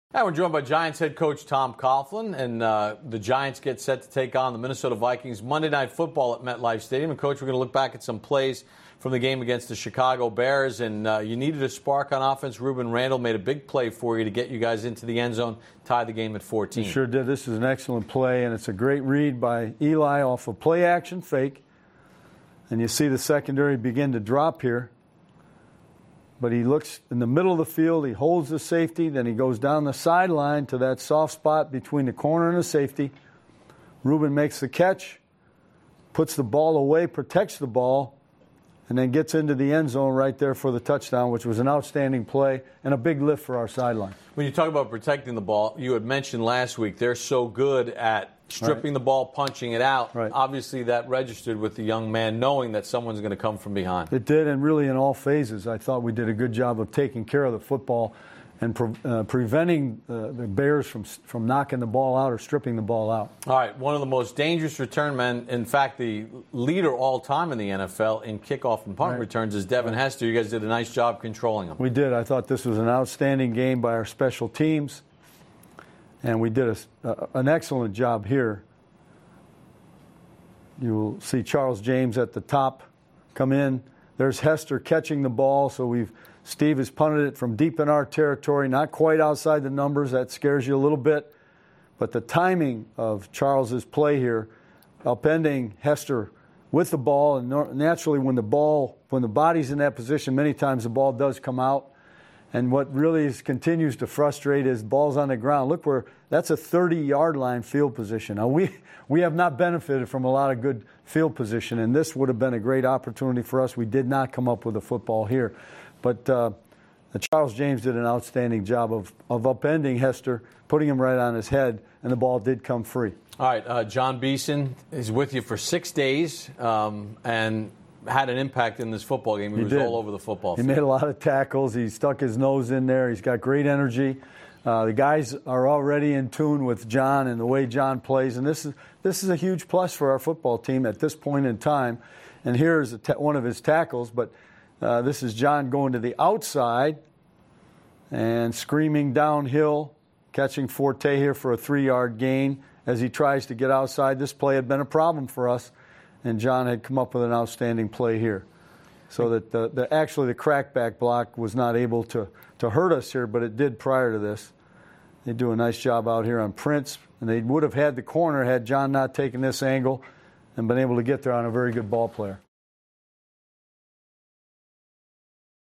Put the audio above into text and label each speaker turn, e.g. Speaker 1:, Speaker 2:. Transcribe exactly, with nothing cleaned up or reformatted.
Speaker 1: Now we're joined by Giants head coach Tom Coughlin, and uh, the Giants get set to take on the Minnesota Vikings Monday Night Football at MetLife Stadium. And, Coach, we're going to look back at some plays from the game against the Chicago Bears, and uh, you needed a spark on offense. Ruben Randle made a big play for you to get you guys into the end zone, tie the game at fourteen.
Speaker 2: He sure did. This is an excellent play, and it's a great read by Eli off a play action fake. And you see the secondary begin to drop here. But he looks in the middle of the field, he holds the safety, then he goes down the sideline to that soft spot between the corner and the safety. Ruben makes the catch, puts the ball away, protects the ball, and then gets into the end zone right there for the touchdown, which was an outstanding play and a big lift for our sideline.
Speaker 1: When you talk about protecting the ball, you had mentioned last week they're so good at stripping right. the ball, punching it out. Right. Obviously, that registered with the young man, knowing that someone's going to come from behind.
Speaker 2: It did, and really in all phases. I thought we did a good job of taking care of the football and pre- uh, preventing uh, the Bears from from knocking the ball out or stripping the ball out.
Speaker 1: All right, one of the most dangerous return men, in fact, the leader all time in the N F L in kickoff and punt right. returns is Devin right. Hester. You guys did a nice job controlling him.
Speaker 2: We did. I thought this was an outstanding game by our special teams. And we did a, uh, an excellent job here. You'll see Charles James at the top come in. There's Hester catching the ball. So we've Steve has punted it from deep in our territory, not quite outside the numbers. That scares you a little bit. But the timing of Charles's play here, upending Hester with the ball, and naturally when the ball, when the body's in that position, many times the ball does come out. And what really is, continues to frustrate is balls on the ground. Look, where that's a thirty-yard line field position. Now, we, we have not benefited from a lot of good field position, and this would have been a great opportunity for us. We did not come up with a football here. But uh, Charles James did an outstanding job of, of upending Hester, putting him right on his head, and the ball did come free.
Speaker 1: All right, uh, John Beeson is with you for six days, um, and had an impact in this football game. He, he was
Speaker 2: did.
Speaker 1: all over the football field.
Speaker 2: He made a lot of tackles. He stuck his nose in there. He's got great energy. Uh, the guys are already in tune with John and the way John plays, and this is this is a huge plus for our football team at this point in time. And here's a ta- one of his tackles, but uh, this is John going to the outside and screaming downhill, catching Forte here for a three-yard gain as he tries to get outside. This play had been a problem for us, and John had come up with an outstanding play here. So that the, the actually the crackback block was not able to, to hurt us here, but it did prior to this. They do a nice job out here on Prince, and they would have had the corner had John not taken this angle and been able to get there on a very good ball player.